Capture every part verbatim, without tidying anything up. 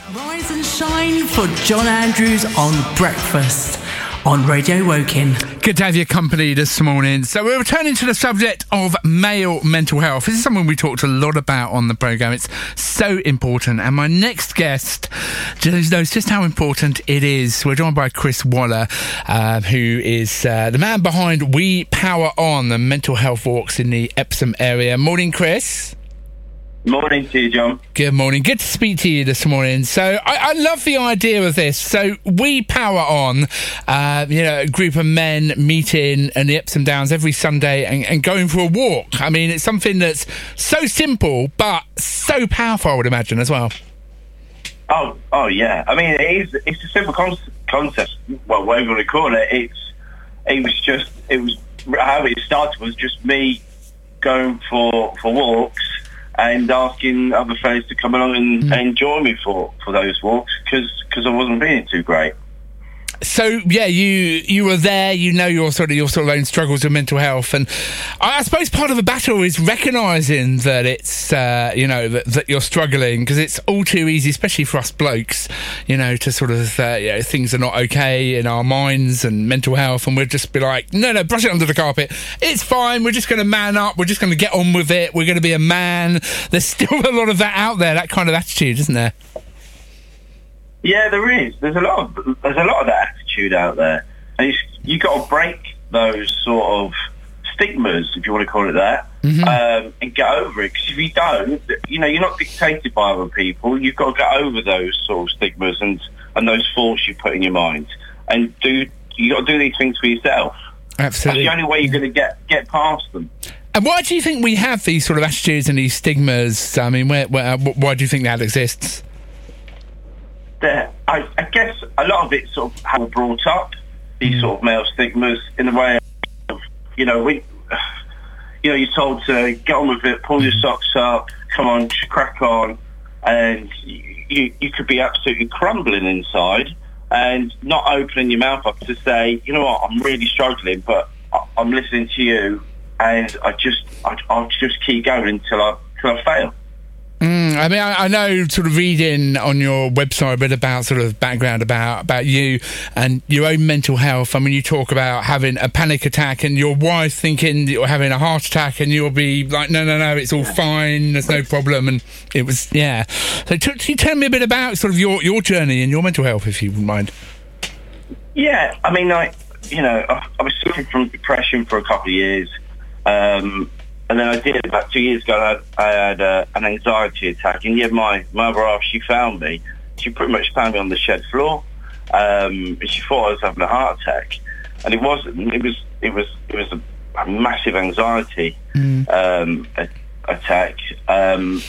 Rise and shine for John Andrews on Breakfast on Radio Woking. Good to have your company this morning. So we're returning to the subject of male mental health. This is something we talked a lot about on the programme. It's so important. And my next guest just knows just how important it is. We're joined by Chris Waller, uh, who is uh, the man behind We Power On, the mental health walks in the Epsom area. Morning, Chris. Morning to you, John. Good morning. Good to speak to you this morning. So I, I love the idea of this. So We Power On, uh, you know, a group of men meeting in the Epsom Downs every Sunday and, and going for a walk. I mean, it's something that's so simple but so powerful, I would imagine, as well. Oh, oh yeah. I mean, it is. It's a simple con- concept. Well, whatever you want to call it. It's. It was just. It was how it started was just me going for for walks and asking other fellas to come along and, mm. and join me for, for those walks because because I wasn't feeling too great. So yeah, you you were there. You know your sort of your sort of own struggles with mental health, and I suppose part of the battle is recognising that it's uh, you know that, that you're struggling, because it's all too easy, especially for us blokes, you know, to sort of uh, you know, things are not okay in our minds and mental health, and we'll just be like, no, no, brush it under the carpet. It's fine. We're just going to man up. We're just going to get on with it. We're going to be a man. There's still a lot of that out there, that kind of attitude, isn't there? Yeah, there is. There's a lot of there's a lot of that attitude out there, and you you got to break those sort of stigmas, if you want to call it that, mm-hmm. um, and get over it. Because if you don't, you know, you're not dictated by other people. You've got to get over those sort of stigmas and and those thoughts you put in your mind, and do you got to do these things for yourself. Absolutely, that's the only way you're going to get get past them. And why do you think we have these sort of attitudes and these stigmas? I mean, where, where, why do you think that exists? There, I, I guess a lot of it sort of how we're brought up, these mm. sort of male stigmas, in the way of, you know, we, you know, you're told to get on with it, pull your socks up, come on, crack on, and you, you could be absolutely crumbling inside and not opening your mouth up to say, you know what, I'm really struggling, but I, I'm listening to you, and I just, I, I'll just keep going until I, until I fail. Mm, I mean, I, I know, sort of reading on your website a bit about sort of background about, about you and your own mental health. I mean, you talk about having a panic attack and your wife thinking you're having a heart attack, and you'll be like, no, no, no, it's all fine, there's no problem. And it was, yeah. So t- can you tell me a bit about sort of your, your journey and your mental health, if you wouldn't mind? Yeah, I mean, like, you know, I, I was suffering from depression for a couple of years. Um, And then I did, about two years ago, I had, I had uh, an anxiety attack. And yeah, my, my other half, she found me. She pretty much found me on the shed floor. Um, and she thought I was having a heart attack. And it wasn't. It was it was, it was a, a massive anxiety mm. um, a, attack. Um,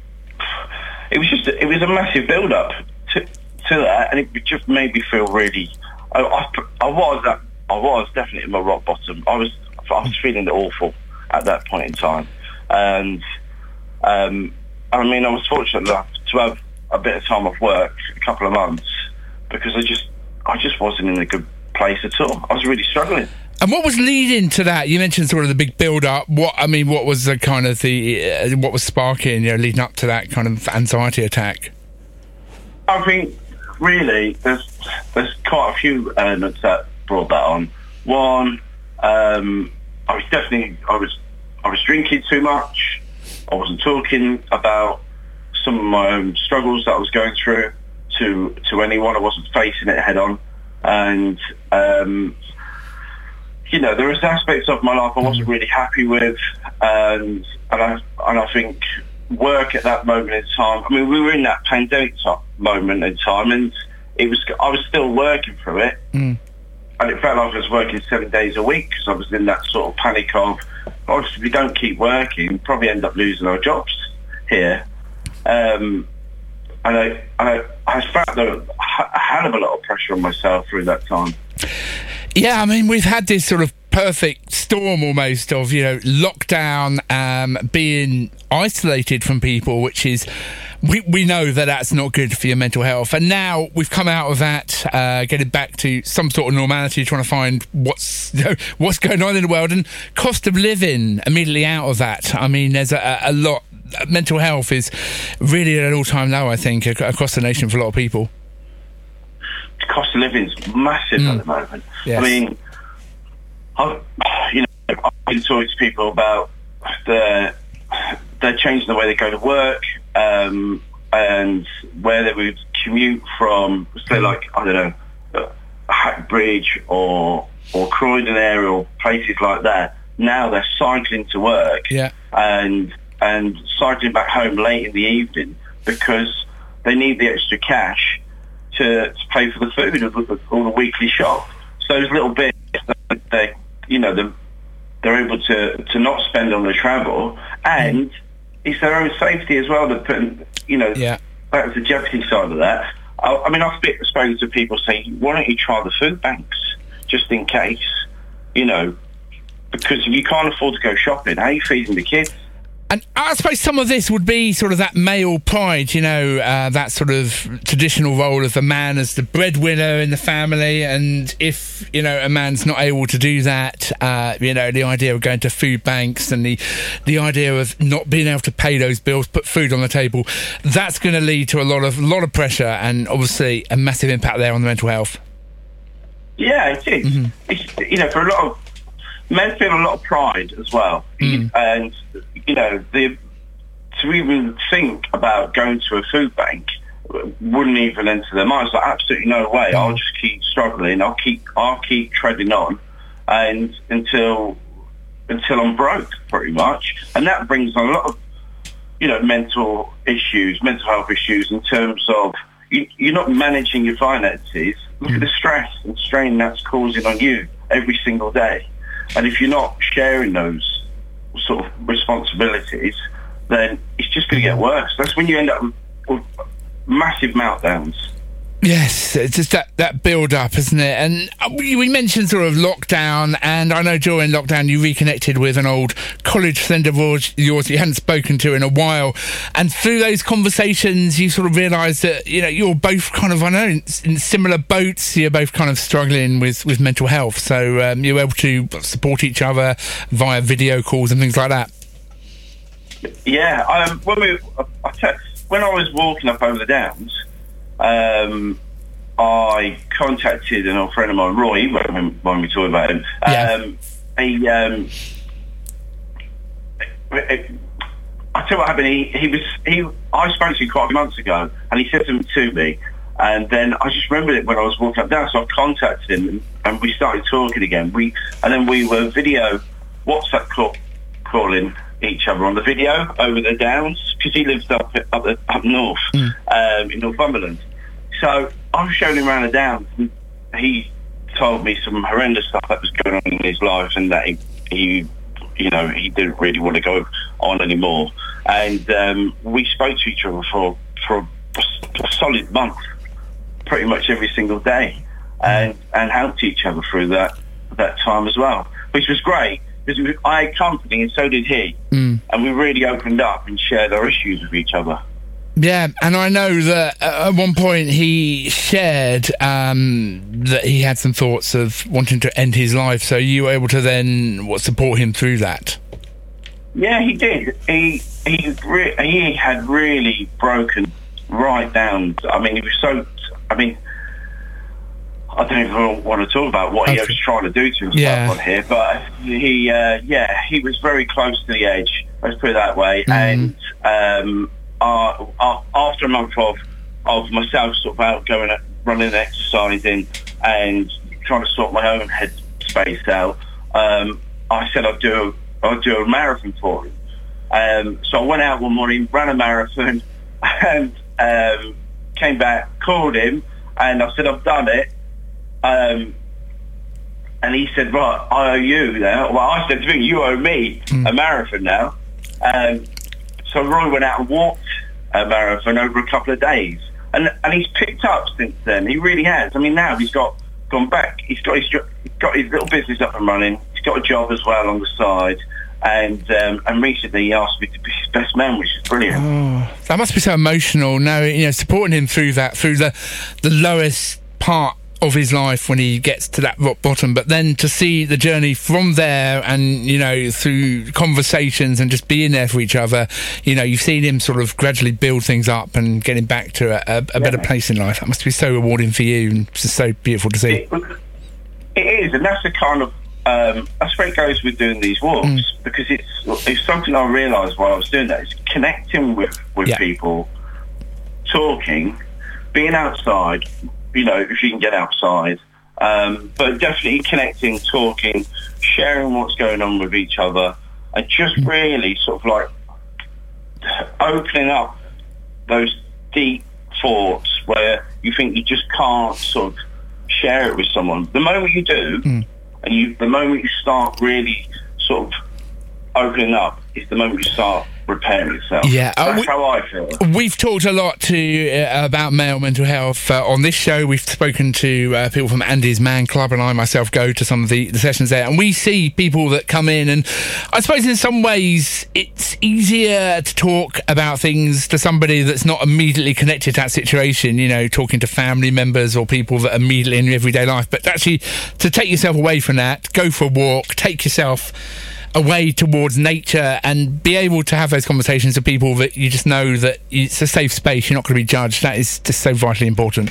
it was just, it was a massive build-up to, to that. And it just made me feel really, I, I, I was at, I was definitely at my rock bottom. I was, I was feeling awful at that point in time, and um, I mean, I was fortunate enough to have a bit of time off work, a couple of months, because I just, I just wasn't in a good place at all. I was really struggling. And what was leading to that? You mentioned sort of the big build-up. What I mean, what was the kind of the uh, what was sparking, you know, leading up to that kind of anxiety attack? I think really, there's there's quite a few elements that brought that on. One. Um, I was definitely, I was, I was drinking too much. I wasn't talking about some of my own struggles that I was going through to to anyone. I wasn't facing it head on, and um, you know, there was aspects of my life I wasn't really happy with, and and I and I think work at that moment in time. I mean, we were in that pandemic moment in time, and it was I was still working through it. Mm. And it felt like I was working seven days a week because I was in that sort of panic of, obviously, if we don't keep working, we'll probably end up losing our jobs here. Um, and I, I, I felt a hell of a lot of pressure on myself through that time. Yeah, I mean, we've had this sort of perfect storm almost of, you know, lockdown, um, being isolated from people, which is, we, we know that that's not good for your mental health. And now we've come out of that, uh, getting back to some sort of normality, trying to find what's, you know, what's going on in the world, and cost of living immediately out of that. I mean, there's a, a lot mental health is really at an all-time low, I think, ac- across the nation for a lot of people. The cost of living is massive mm. at the moment. Yes. I mean, I've, you know, I've been talking to people about the they're changing the way they go to work, um, and where they would commute from, say, like, I don't know, Hackbridge or or Croydon area or places like that. Now they're cycling to work, yeah. and and cycling back home late in the evening because they need the extra cash to, to pay for the food or the, or the weekly shop. So those little bits that they, you know, they're, they're able to, to not spend on the travel, and it's their own safety as well. They're putting, you know, yeah. that's the jeopardy side of that. I, I mean, I've spoken to people saying, why don't you try the food banks just in case, you know, because if you can't afford to go shopping, how are you feeding the kids? And I suppose some of this would be sort of that male pride, you know, uh, that sort of traditional role of the man as the breadwinner in the family. And if, you know, a man's not able to do that, uh, you know, the idea of going to food banks and the the idea of not being able to pay those bills, put food on the table, that's going to lead to a lot of lot of pressure and obviously a massive impact there on the mental health. Yeah, it is. Mm-hmm. It's, you know, for a lot of men feel a lot of pride as well, mm. and you know, the, to even think about going to a food bank wouldn't even enter their minds. Like, absolutely no way. Mm. I'll just keep struggling. I'll keep, I'll keep treading on, and until until I'm broke, pretty much. And that brings on a lot of, you know, mental issues, mental health issues in terms of you, you're not managing your finances. Look mm. at the stress and strain that's causing on you every single day. And if you're not sharing those sort of responsibilities, then it's just going to get worse. That's when you end up with, with massive meltdowns. Yes, it's just that, that build-up, isn't it? And we, we mentioned sort of lockdown, and I know during lockdown you reconnected with an old college friend of yours you hadn't spoken to in a while, and through those conversations you sort of realised that, you know, you're both kind of, I know, in, in similar boats. You're both kind of struggling with, with mental health, so um, you were able to support each other via video calls and things like that. Yeah, um, when, we, I te- when I was walking up over the downs, Um, I contacted an old friend of mine, Roy, when, when we talk about him. Yeah. Um, he, um, I tell you what happened. He, he was he. I spoke to him quite a few months ago, and he said something to me, and then I just remembered it when I was walking up down. So I contacted him, and, and we started talking again. We and then we were video WhatsApp call, calling each other on the video over the downs because he lives up up up north mm. um, in Northumberland. So I was showing him around the downs, and he told me some horrendous stuff that was going on in his life, and that he, he you know, he didn't really want to go on anymore. And um, we spoke to each other for for a solid month, pretty much every single day, and and helped each other through that that time as well, which was great. Because I had company and so did he, mm. and we really opened up and shared our issues with each other. Yeah, and I know that at one point he shared um, that he had some thoughts of wanting to end his life, so you were able to then what, support him through that? Yeah, he did. He he re- he had really broken right down. I mean, he was so... I mean... I don't even want to talk about what okay. he was trying to do to himself yeah. on here, but he, uh, yeah, he was very close to the edge. Let's put it that way. Mm. And um, uh, uh, after a month of of myself sort of out going, running, exercising, and trying to sort my own head space out, um, I said I'd do a, I'd do a marathon for him. Um, so I went out one morning, ran a marathon, and um, came back, called him, and I said I've done it. Um, and he said, right, I owe you now. Well, I said to him, you owe me mm. a marathon now. Um, so Roy went out and walked a marathon over a couple of days. And and he's picked up since then. He really has. I mean, now he's got gone back. He's got his, he's got his little business up and running. He's got a job as well on the side. And um, and recently he asked me to be his best man, which is brilliant. Oh, that must be so emotional. Now, you know, supporting him through that, through the the lowest part of his life when he gets to that rock bottom, but then to see the journey from there and, you know, through conversations and just being there for each other, you know, you've seen him sort of gradually build things up and getting back to a, a, a yeah. better place in life. That must be so rewarding for you, and it's just so beautiful to see. It, it is, and that's the kind of um, that's where it goes with doing these walks, mm. because it's it's something I realised while I was doing that, is connecting with, with yeah. people, talking, being outside, you know, if you can get outside, um, but definitely connecting, talking, sharing what's going on with each other, and just really sort of like opening up those deep thoughts where you think you just can't sort of share it with someone. The moment you do, mm. and you, the moment you start really sort of opening up, is the moment you start repairing itself. Yeah, uh, that's we, how I feel. We've talked a lot to uh, about male mental health uh, on this show. We've spoken to uh, people from Andy's Man Club, and I myself go to some of the, the sessions there, and we see people that come in, and I suppose in some ways it's easier to talk about things to somebody that's not immediately connected to that situation, you know, talking to family members or people that are immediately in your everyday life, but actually to take yourself away from that, go for a walk, take yourself away towards nature and be able to have those conversations with people that you just know that it's a safe space, you're not going to be judged. That is just so vitally important.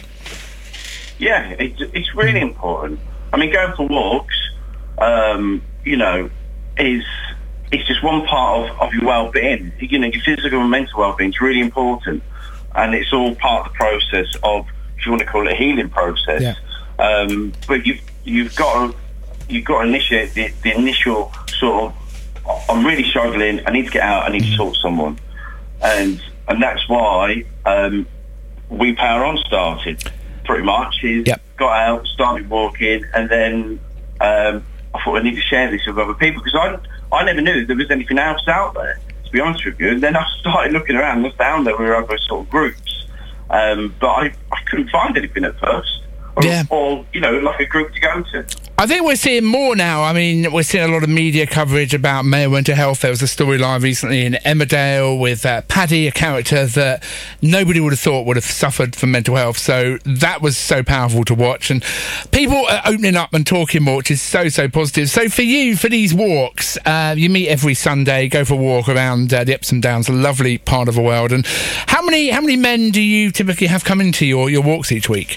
Yeah, it's, it's really important. I mean, going for walks, um, you know, is it's just one part of, of your well-being. You know, your physical and mental well-being is really important, and it's all part of the process of, if you want to call it a healing process. Yeah. Um, but you've you've got to you've got to initiate the, the initial sort of, I'm really struggling, I need to get out, I need to talk to someone. And and that's why um, We Power On started, pretty much. Is yep. got out, started walking, and then um, I thought I need to share this with other people, because I, I never knew there was anything else out there, to be honest with you. And then I started looking around, and I found there were other sort of groups. Um, but I, I couldn't find anything at first. Or, yeah. or, you know, like a group to go to. I think we're seeing more now. I mean, we're seeing a lot of media coverage about male mental health. There was a storyline recently in Emmerdale with uh, Paddy, a character that nobody would have thought would have suffered from mental health. So that was so powerful to watch. And people are opening up and talking more, which is so, so positive. So for you, for these walks, uh, you meet every Sunday, go for a walk around uh, the Epsom Downs, a lovely part of the world. And how many how many men do you typically have come into your, your walks each week?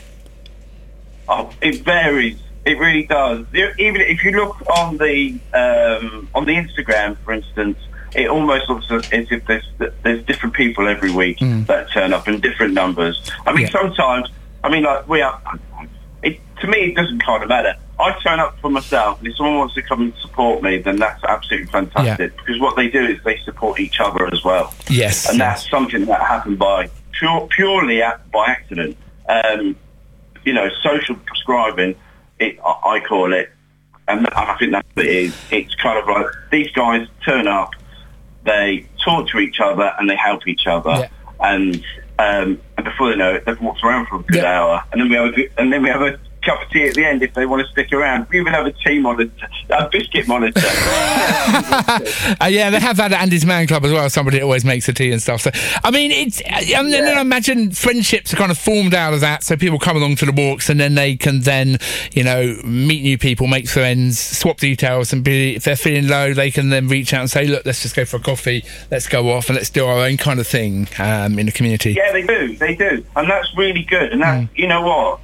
Oh, it varies. It really does. Even if you look on the um, on the Instagram, for instance, it almost looks as if there's there's different people every week mm. that turn up in different numbers. I mean, yeah. sometimes, I mean, like we are. It, to me, it doesn't kind of matter. I turn up for myself, and if someone wants to come and support me, then that's absolutely fantastic. Yeah. Because what they do is they support each other as well. Yes, and yes. that's something that happened by pure, purely by accident. Um, you know, social prescribing. It, I call it, and I think that's what it is. It's kind of like these guys turn up, they talk to each other, and they help each other, yeah. and um, and before they know it, they've walked around for a good yeah. hour, and then we have a good, and then we have a cup of tea at the end if they want to stick around. We even have a tea monitor, a biscuit monitor. uh, yeah, they have that at Andy's Man Club as well. Somebody always makes the tea and stuff. So, I mean, it's. And then yeah. I imagine friendships are kind of formed out of that. So people come along to the walks, and then they can then, you know, meet new people, make friends, swap details, and be, if they're feeling low, they can then reach out and say, "Look, let's just go for a coffee. Let's go off and let's do our own kind of thing um, in the community." Yeah, they do. They do, and that's really good. And that, mm. you know what.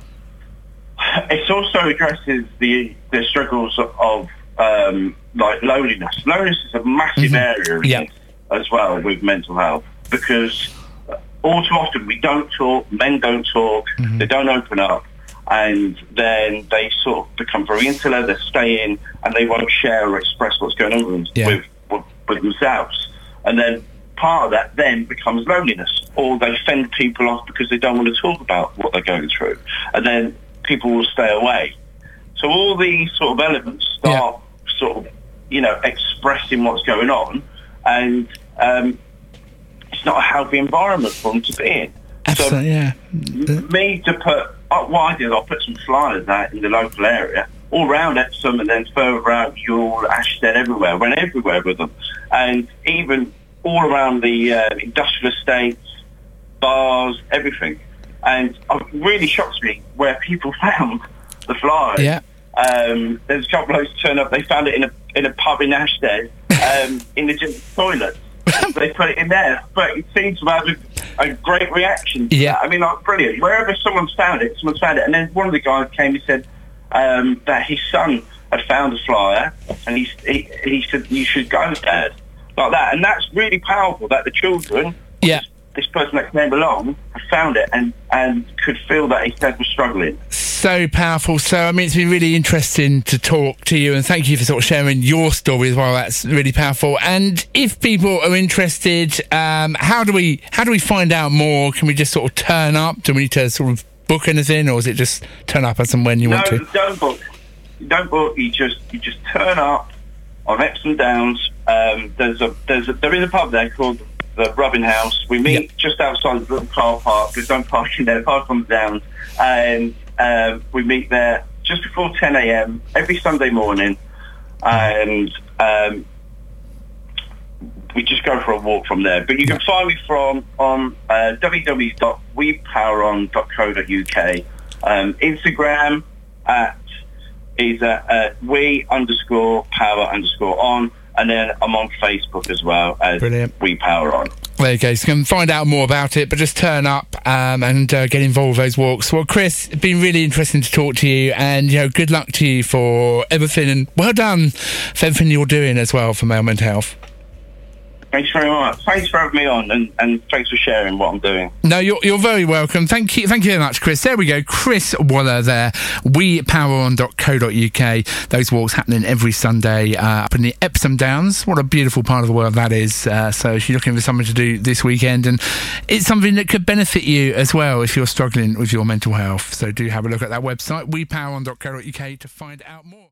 It also addresses the the struggles of, of um, like loneliness. Loneliness is a massive mm-hmm. area yep. as well with mental health, because all too often we don't talk, men don't talk, mm-hmm. they don't open up, and then they sort of become very insular, they stay in, and they won't share or express what's going on with, yeah. with, with, with themselves. And then part of that then becomes loneliness, or they fend people off because they don't want to talk about what they're going through. And then people will stay away. So all these sort of elements start yeah. sort of, you know, expressing what's going on, and um, it's not a healthy environment for them to be in. Absolutely, so yeah. m- me to put, uh, what I did, I put some flyers out in the local area, all around Epsom, and then further out, Youghal, Ashstead, everywhere. Went everywhere with them. And even all around the uh, industrial estates, bars, everything. and it really shocks me where people found the flyers. Yeah. Um, there's a couple of those turn up. They found it in a in a pub in Ashton, um, in the gym toilet. They put it in there, but it seems to have a, a great reaction. To Yeah. that. I mean, like, brilliant. Wherever someone's found it, someone's found it. And then one of the guys came and said um, that his son had found a flyer, and he, he he said, "You should go, Dad," like that. And that's really powerful. That the children, Yeah. this person that came along, had found it and and could feel that his dad was struggling. So powerful. So, I mean, it's been really interesting to talk to you, and thank you for sort of sharing your story as well. That's really powerful. And if people are interested, um, how do we how do we find out more? Can we just sort of turn up? Do we need to sort of book anything, or is it just turn up as and when you No, want to? don't book. You don't book. You just you just turn up on Epsom Downs. Um, there's a there's a, there is a pub there called the Rubbing House. We meet Yep. just outside the little car park. There's no parking there. Park on the Downs, and um, we meet there just before ten a.m. every Sunday morning, and um, we just go for a walk from there. But you can find me from on uh, w w w dot we power on dot co dot u k. Um, Instagram at is at uh, we underscore power underscore on, and then I'm on Facebook as well as Brilliant. We Power On. There you go. So you can find out more about it, but just turn up um, and uh, get involved with those walks. Well, Chris, it's been really interesting to talk to you, and you know, good luck to you for everything, and well done for everything you're doing as well for male mental health. Thanks very much. Thanks for having me on, and, and thanks for sharing what I'm doing. No, you're you're very welcome. Thank you, thank you very much, Chris. There we go, Chris Waller there. we power on dot co dot u k. Those walks happening every Sunday uh, up in the Epsom Downs. What a beautiful part of the world that is. Uh, so if you're looking for something to do this weekend, and it's something that could benefit you as well if you're struggling with your mental health. So do have a look at that website, we power on dot co dot u k, to find out more.